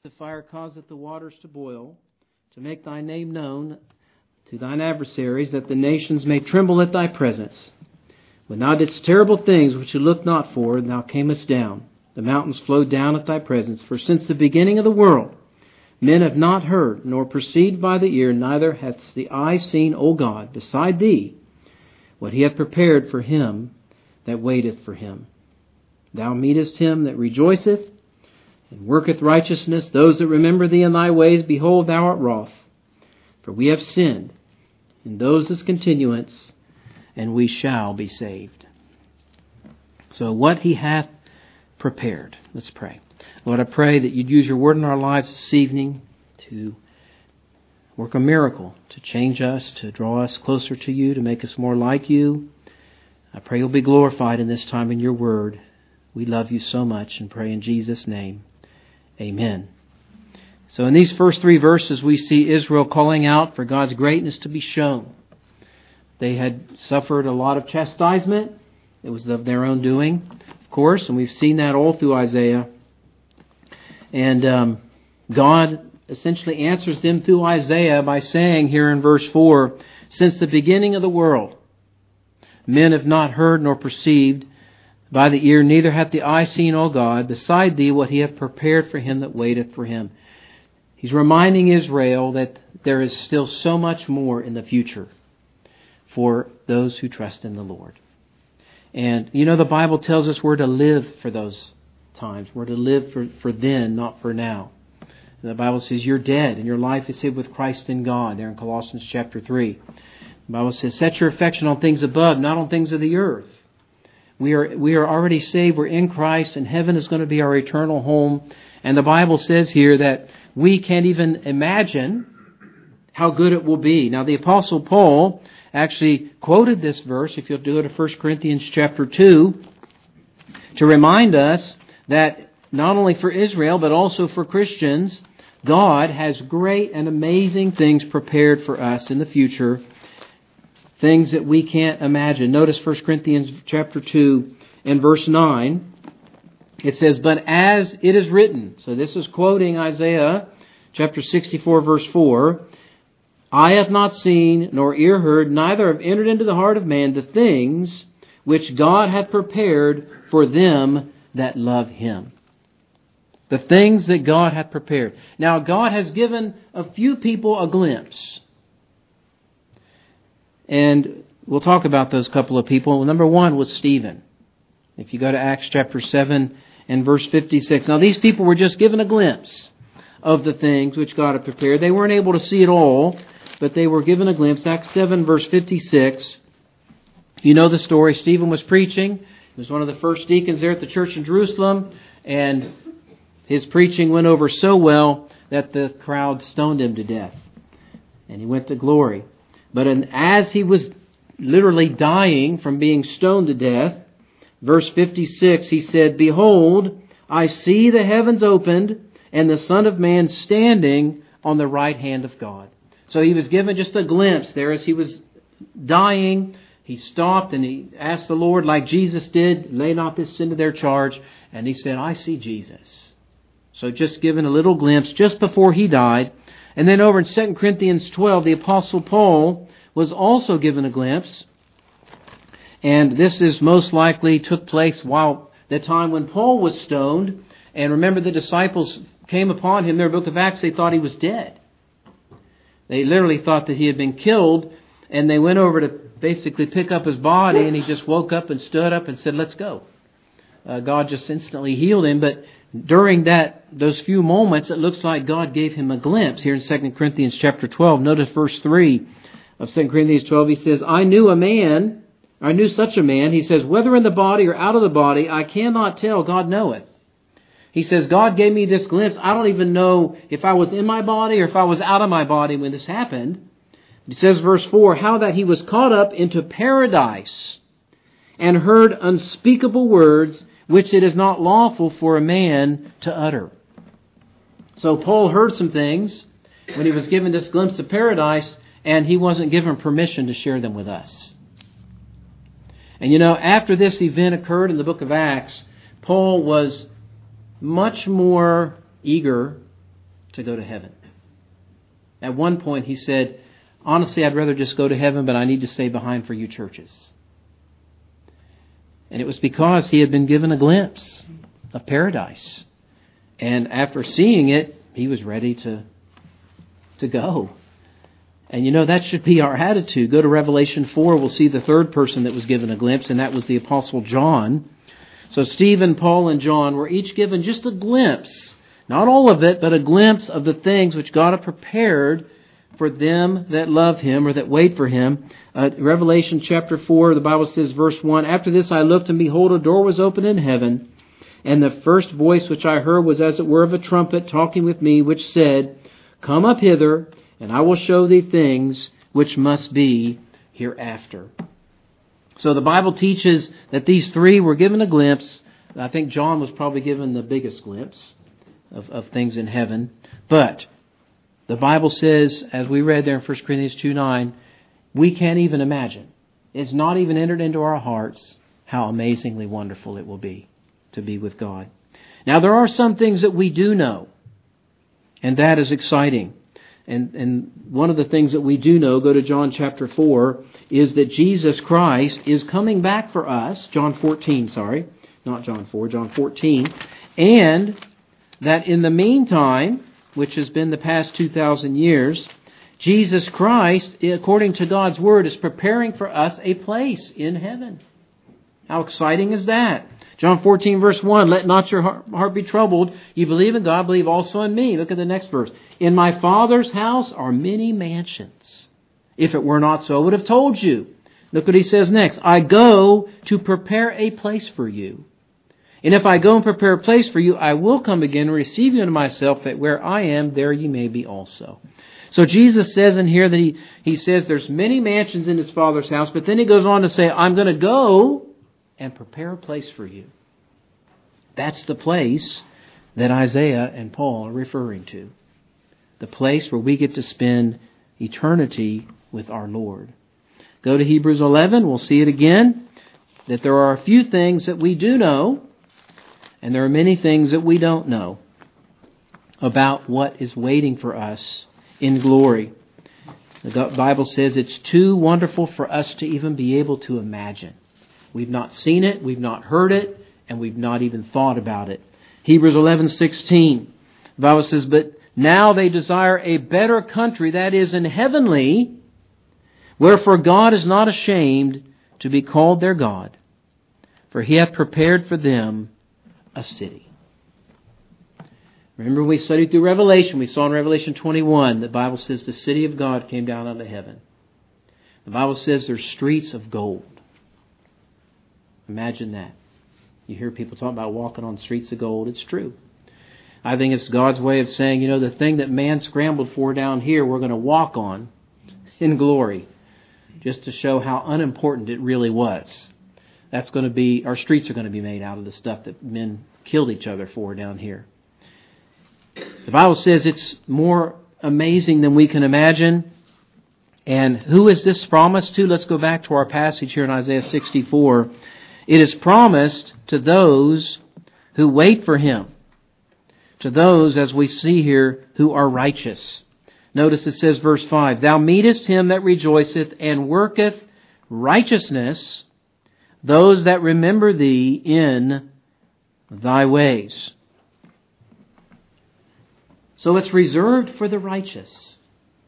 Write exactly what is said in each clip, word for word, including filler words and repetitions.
The fire causeth the waters to boil, to make thy name known to thine adversaries, that the nations may tremble at thy presence. When thou didst terrible things which you looked not for, thou camest down. The mountains flowed down at thy presence. For since the beginning of the world, men have not heard, nor perceived by the ear, neither hath the eye seen, O God, beside thee, what he hath prepared for him that waiteth for him. Thou meetest him that rejoiceth, and worketh righteousness, those that remember thee in thy ways. Behold, thou art wroth, for we have sinned, in those is continuance, and we shall be saved. So what he hath prepared. Let's pray. Lord, I pray that you'd use your word in our lives this evening to work a miracle, to change us, to draw us closer to you, to make us more like you. I pray you'll be glorified in this time in your word. We love you so much and pray in Jesus' name. Amen. So in these first three verses, we see Israel calling out for God's greatness to be shown. They had suffered a lot of chastisement. It was of their own doing, of course, and we've seen that all through Isaiah. And um, God essentially answers them through Isaiah by saying here in verse four, since the beginning of the world, men have not heard nor perceived by the ear, neither hath the eye seen, O God, beside thee what he hath prepared for him that waiteth for him. He's reminding Israel that there is still so much more in the future for those who trust in the Lord. And you know, the Bible tells us we're to live for those times. We're to live for, for then, not for now. And the Bible says you're dead and your life is hid with Christ in God, there in Colossians chapter three. The Bible says, set your affection on things above, not on things of the earth. We are we are already saved. We're in Christ, and heaven is going to be our eternal home. And the Bible says here that we can't even imagine how good it will be. Now, the Apostle Paul actually quoted this verse, if you'll do it, to First Corinthians chapter two, to remind us that not only for Israel, but also for Christians, God has great and amazing things prepared for us in the future. Things that we can't imagine. Notice First Corinthians chapter two and verse nine. It says, but as it is written. So this is quoting Isaiah chapter sixty-four verse four. Eye hath not seen, nor ear heard, neither have entered into the heart of man the things which God hath prepared for them that love him. The things that God hath prepared. Now God has given a few people a glimpse. And we'll talk about those couple of people. Number one was Stephen. If you go to Acts chapter seven and verse fifty-six. Now these people were just given a glimpse of the things which God had prepared. They weren't able to see it all, but they were given a glimpse. Acts seven verse fifty-six. You know the story. Stephen was preaching. He was one of the first deacons there at the church in Jerusalem. And his preaching went over so well that the crowd stoned him to death. And he went to glory. But as he was literally dying from being stoned to death, verse fifty-six, he said, behold, I see the heavens opened and the Son of Man standing on the right hand of God. So he was given just a glimpse there as he was dying. He stopped and he asked the Lord, like Jesus did, lay not this sin to their charge. And he said, I see Jesus. So just given a little glimpse just before he died. And then over in Second Corinthians twelve, the Apostle Paul was also given a glimpse. And this is most likely took place while the time when Paul was stoned. And remember, the disciples came upon him. Their book of Acts, they thought he was dead. They literally thought that he had been killed. And they went over to basically pick up his body. And he just woke up and stood up and said, let's go. Uh, God just instantly healed him. But during that, those few moments, it looks like God gave him a glimpse. Here in Second Corinthians chapter twelve, notice verse three of Second Corinthians twelve, he says, I knew a man, I knew such a man, he says, whether in the body or out of the body, I cannot tell, God knoweth. He says, God gave me this glimpse. I don't even know if I was in my body or if I was out of my body when this happened. He says, verse four, how that he was caught up into paradise and heard unspeakable words which it is not lawful for a man to utter. So Paul heard some things when he was given this glimpse of paradise, and he wasn't given permission to share them with us. And you know, after this event occurred in the book of Acts, Paul was much more eager to go to heaven. At one point he said, honestly, I'd rather just go to heaven, but I need to stay behind for you churches. And it was because he had been given a glimpse of paradise. And after seeing it, he was ready to, to go. And you know, that should be our attitude. Go to Revelation four, we'll see the third person that was given a glimpse, and that was the Apostle John. So Stephen, Paul, and John were each given just a glimpse, not all of it, but a glimpse of the things which God had prepared for them that love Him or that wait for Him. Uh, Revelation chapter four, the Bible says, verse one, after this I looked, and behold, a door was opened in heaven, and the first voice which I heard was as it were of a trumpet talking with me, which said, come up hither, and I will show thee things which must be hereafter. So the Bible teaches that these three were given a glimpse. I think John was probably given the biggest glimpse of, of things in heaven. But the Bible says, as we read there in First Corinthians two nine, we can't even imagine. It's not even entered into our hearts how amazingly wonderful it will be to be with God. Now there are some things that we do know, and that is exciting. And and one of the things that we do know, go to John chapter four, is that Jesus Christ is coming back for us. John fourteen, sorry. Not John four, John fourteen. And that in the meantime, which has been the past two thousand years, Jesus Christ, according to God's Word, is preparing for us a place in heaven. How exciting is that? John fourteen verse one, let not your heart be troubled. You believe in God, believe also in me. Look at the next verse. In my Father's house are many mansions. If it were not so, I would have told you. Look what he says next. I go to prepare a place for you. And if I go and prepare a place for you, I will come again and receive you unto myself, that where I am, there you may be also. So Jesus says in here that he, he says there's many mansions in his Father's house, but then he goes on to say, I'm going to go and prepare a place for you. That's the place that Isaiah and Paul are referring to. The place where we get to spend eternity with our Lord. Go to Hebrews eleven, we'll see it again, that there are a few things that we do know, and there are many things that we don't know about what is waiting for us in glory. The Bible says it's too wonderful for us to even be able to imagine. We've not seen it, we've not heard it, and we've not even thought about it. Hebrews eleven sixteen. The Bible says, but now they desire a better country, that is in heavenly, wherefore God is not ashamed to be called their God, for He hath prepared for them a city. Remember, we studied through Revelation. We saw in Revelation twenty-one, the Bible says the city of God came down out of heaven. The Bible says there's streets of gold. Imagine that. You hear people talk about walking on streets of gold. It's true. I think it's God's way of saying, you know, the thing that man scrambled for down here, we're going to walk on in glory, just to show how unimportant it really was. That's going to be, our streets are going to be made out of the stuff that men killed each other for down here. The Bible says it's more amazing than we can imagine. And who is this promised to? Let's go back to our passage here in Isaiah sixty-four. It is promised to those who wait for Him. To those, as we see here, who are righteous. Notice it says, verse five, thou meetest him that rejoiceth and worketh righteousness, those that remember thee in thy ways. So it's reserved for the righteous.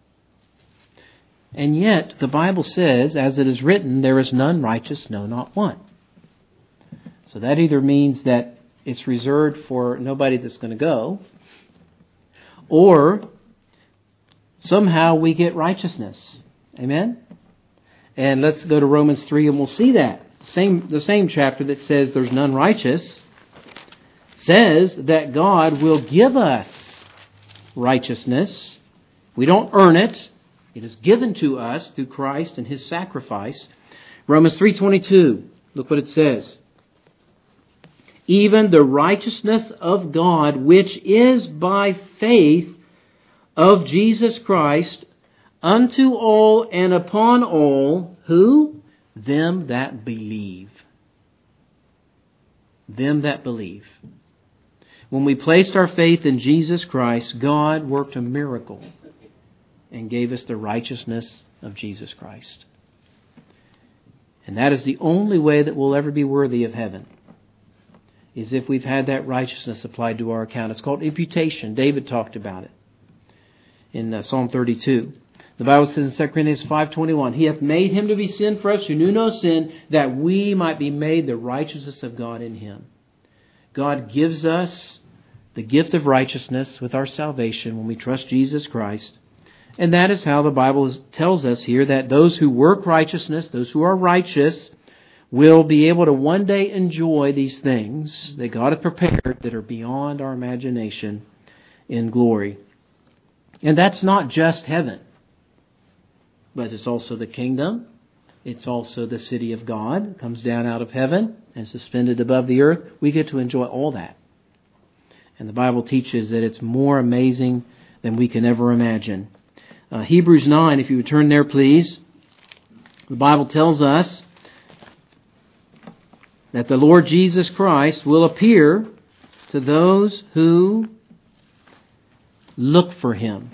And yet, the Bible says, as it is written, there is none righteous, no, not one. So that either means that it's reserved for nobody that's going to go, or somehow we get righteousness. Amen? And let's go to Romans three and we'll see that. Same, the same chapter that says there's none righteous says that God will give us righteousness. We don't earn it. It is given to us through Christ and His sacrifice. Romans three twenty-two. Look what it says. Even the righteousness of God, which is by faith of Jesus Christ, unto all and upon all, who? Them that believe. Them that believe. When we placed our faith in Jesus Christ, God worked a miracle and gave us the righteousness of Jesus Christ. And that is the only way that we'll ever be worthy of heaven, is if we've had that righteousness applied to our account. It's called imputation. David talked about it in uh, Psalm thirty-two. The Bible says in Second Corinthians five twenty-one, He hath made Him to be sin for us who knew no sin, that we might be made the righteousness of God in Him. God gives us the gift of righteousness with our salvation when we trust Jesus Christ. And that is how the Bible is, tells us here that those who work righteousness, those who are righteous, will be able to one day enjoy these things that God has prepared that are beyond our imagination in glory. And that's not just heaven, but it's also the kingdom. It's also the city of God. It comes down out of heaven and suspended above the earth. We get to enjoy all that. And the Bible teaches that it's more amazing than we can ever imagine. Uh, Hebrews nine, if you would turn there, please. The Bible tells us that the Lord Jesus Christ will appear to those who look for Him.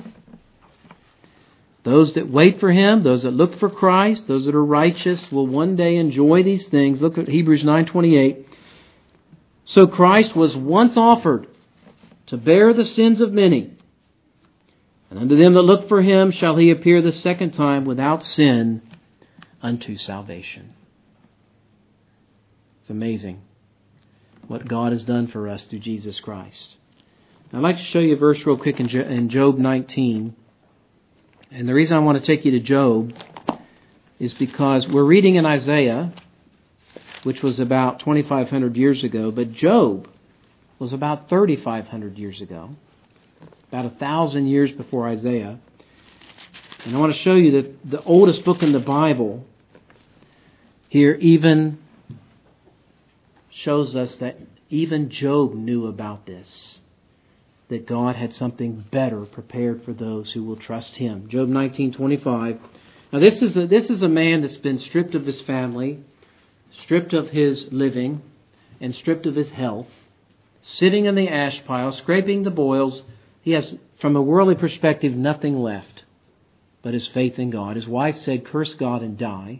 Those that wait for Him, those that look for Christ, those that are righteous will one day enjoy these things. Look at Hebrews nine twenty-eight. So Christ was once offered to bear the sins of many. And unto them that look for Him shall He appear the second time without sin unto salvation. It's amazing what God has done for us through Jesus Christ. Now, I'd like to show you a verse real quick in Job nineteen. And the reason I want to take you to Job is because we're reading in Isaiah, which was about twenty-five hundred years ago, but Job was about thirty-five hundred years ago, about a thousand years before Isaiah. And I want to show you that the oldest book in the Bible here even shows us that even Job knew about this, that God had something better prepared for those who will trust Him. Job nineteen twenty-five. Now this is a, this is a man that's been stripped of his family, stripped of his living, and stripped of his health, sitting in the ash pile, scraping the boils. He has, from a worldly perspective, nothing left but his faith in God. His wife said, curse God and die.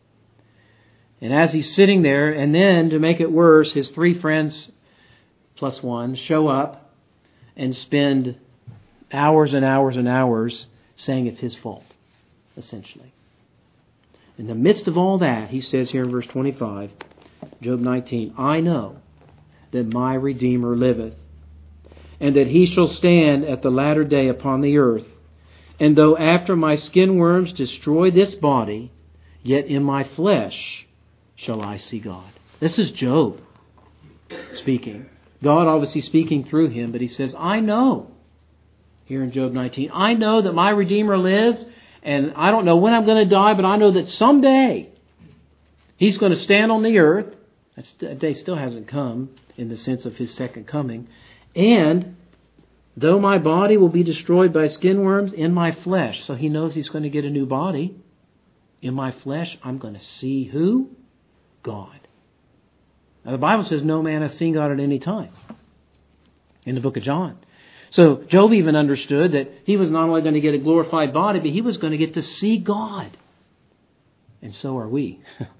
And as he's sitting there, and then to make it worse, his three friends plus one show up and spend hours and hours and hours saying it's his fault, essentially. In the midst of all that, he says here in verse twenty-five, Job nineteen, I know that my Redeemer liveth, and that He shall stand at the latter day upon the earth. And though after my skin worms destroy this body, yet in my flesh shall I see God. This is Job speaking. God obviously speaking through him, but he says, I know, here in Job nineteen, I know that my Redeemer lives, and I don't know when I'm going to die, but I know that someday He's going to stand on the earth. That day still hasn't come in the sense of His second coming. And though my body will be destroyed by skin worms, in my flesh, so he knows he's going to get a new body, in my flesh I'm going to see who? God. Now, the Bible says no man hath seen God at any time in the book of John. So Job even understood that he was not only going to get a glorified body, but he was going to get to see God. And so are we.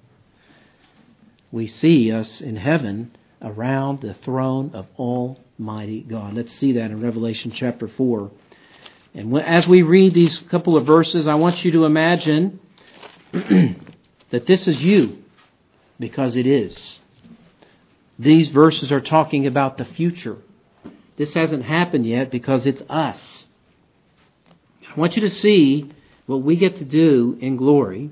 We see us in heaven around the throne of Almighty God. Let's see that in Revelation chapter four. And as we read these couple of verses, I want you to imagine that this is you, because it is. These verses are talking about the future. This hasn't happened yet because it's us. I want you to see what we get to do in glory.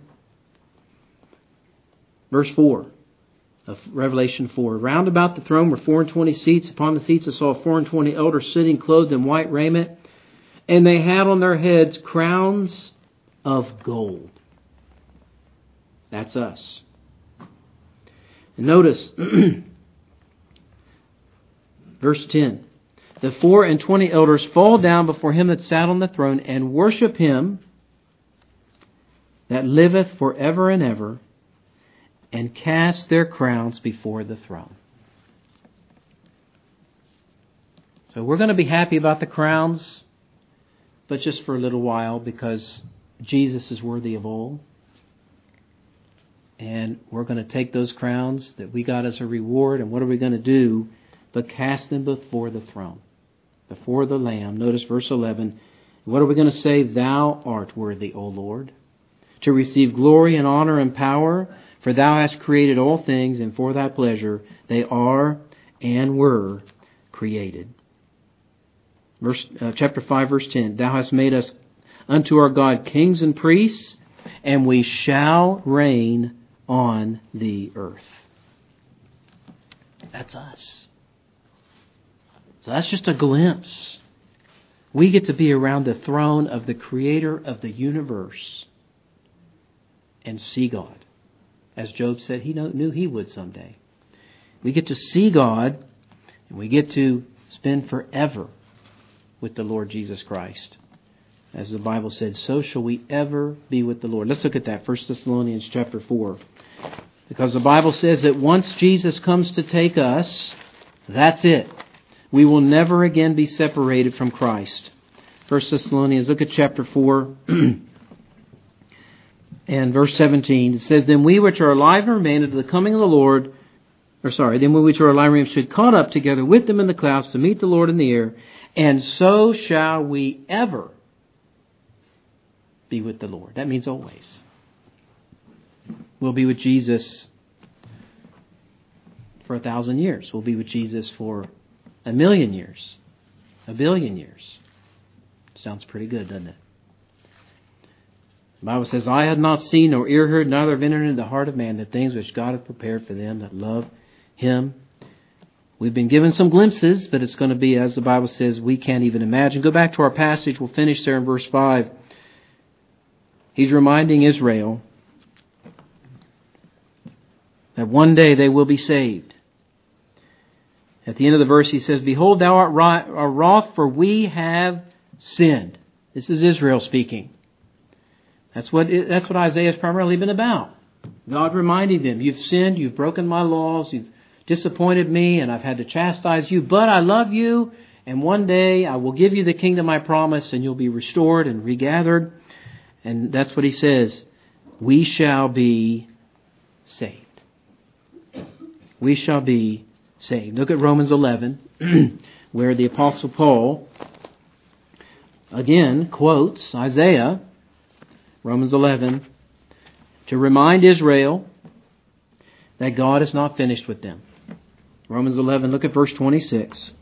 Verse four of Revelation four. Round about the throne were four and twenty seats. Upon the seats I saw four and twenty elders sitting, clothed in white raiment. And they had on their heads crowns of gold. That's us. And notice verse ten. The four and twenty elders fall down before Him that sat on the throne and worship Him that liveth forever and ever, and cast their crowns before the throne. So we're going to be happy about the crowns, but just for a little while, because Jesus is worthy of all. And we're going to take those crowns that we got as a reward, and what are we going to do but cast them before the throne, before the Lamb. Notice verse eleven. What are we going to say? Thou art worthy, O Lord, to receive glory and honor and power, for thou hast created all things, and for thy pleasure they are and were created. Verse, uh, chapter five, verse ten. Thou hast made us unto our God kings and priests, and we shall reign on the earth. That's us. So that's just a glimpse. We get to be around the throne of the Creator of the universe and see God. As Job said, he knew he would someday. We get to see God, and we get to spend forever with the Lord Jesus Christ. As the Bible said, so shall we ever be with the Lord. Let's look at that, First Thessalonians chapter four. Because the Bible says that once Jesus comes to take us, that's it. We will never again be separated from Christ. First Thessalonians, look at chapter four and verse seventeen. It says, Then we which are alive and remain unto the coming of the Lord, or sorry, then we which are alive and remain should caught up together with them in the clouds to meet the Lord in the air, and so shall we ever be with the Lord. That means always. We'll be with Jesus for a thousand years. We'll be with Jesus for a million years. A billion years. Sounds pretty good, doesn't it? The Bible says, I had not seen nor ear heard, neither have entered into the heart of man the things which God hath prepared for them that love Him. We've been given some glimpses, but it's going to be, as the Bible says, we can't even imagine. Go back to our passage. We'll finish there in verse five. He's reminding Israel that one day they will be saved. At the end of the verse he says, Behold, thou art wroth, for we have sinned. This is Israel speaking. That's what that's what Isaiah has primarily been about. God reminding them, you've sinned, you've broken my laws, you've disappointed me, and I've had to chastise you, but I love you, and one day I will give you the kingdom I promised, and you'll be restored and regathered. And that's what he says. We shall be saved. We shall be saved. Look at Romans eleven, where the Apostle Paul again quotes Isaiah, Romans eleven, to remind Israel that God is not finished with them. Romans eleven, look at verse twenty-six.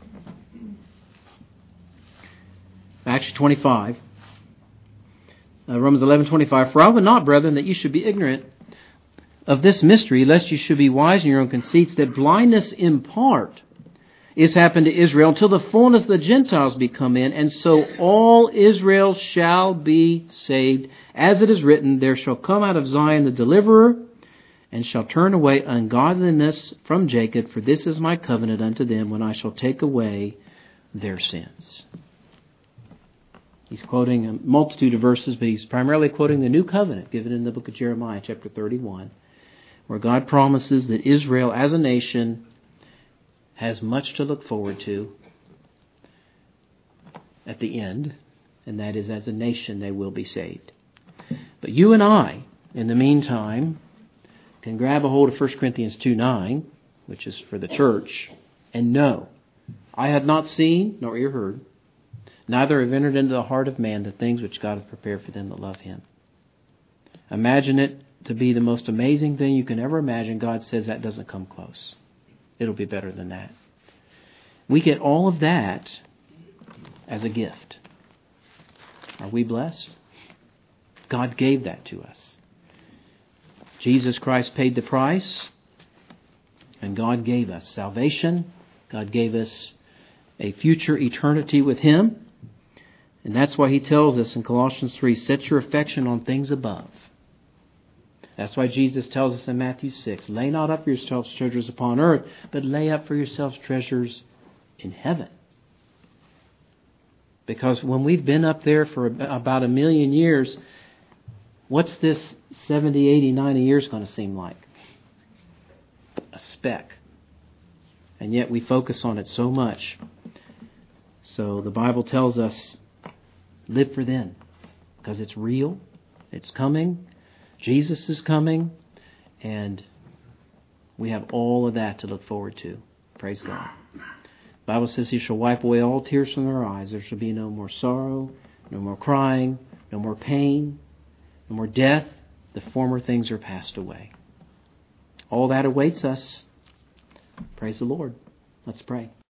Actually, twenty-five. Uh, Romans eleven twenty-five. For I would not, brethren, that you should be ignorant of this mystery, lest you should be wise in your own conceits, that blindness in part is happened to Israel until the fullness of the Gentiles be come in, and so all Israel shall be saved. As it is written, there shall come out of Zion the deliverer, and shall turn away ungodliness from Jacob, for this is my covenant unto them, when I shall take away their sins. He's quoting a multitude of verses, but he's primarily quoting the new covenant given in the book of Jeremiah, chapter thirty-one, where God promises that Israel as a nation has much to look forward to at the end, and that is, as a nation they will be saved. But you and I, in the meantime, can grab a hold of First Corinthians two nine, which is for the church, and know, I had not seen nor ear heard, neither have entered into the heart of man the things which God hath prepared for them that love Him. Imagine it to be the most amazing thing you can ever imagine. God says that doesn't come close. It'll be better than that. We get all of that as a gift. Are we blessed? God gave that to us. Jesus Christ paid the price, and God gave us salvation. God gave us a future eternity with Him. And that's why He tells us in Colossians three, set your affection on things above. That's why Jesus tells us in Matthew six, lay not up for yourselves treasures upon earth, but lay up for yourselves treasures in heaven. Because when we've been up there for about a million years, what's this seventy, eighty, ninety years going to seem like? A speck. And yet we focus on it so much. So the Bible tells us, live for then, because it's real, it's coming, Jesus is coming, and we have all of that to look forward to. Praise God. The Bible says He shall wipe away all tears from their eyes. There shall be no more sorrow, no more crying, no more pain, no more death. The former things are passed away. All that awaits us. Praise the Lord. Let's pray.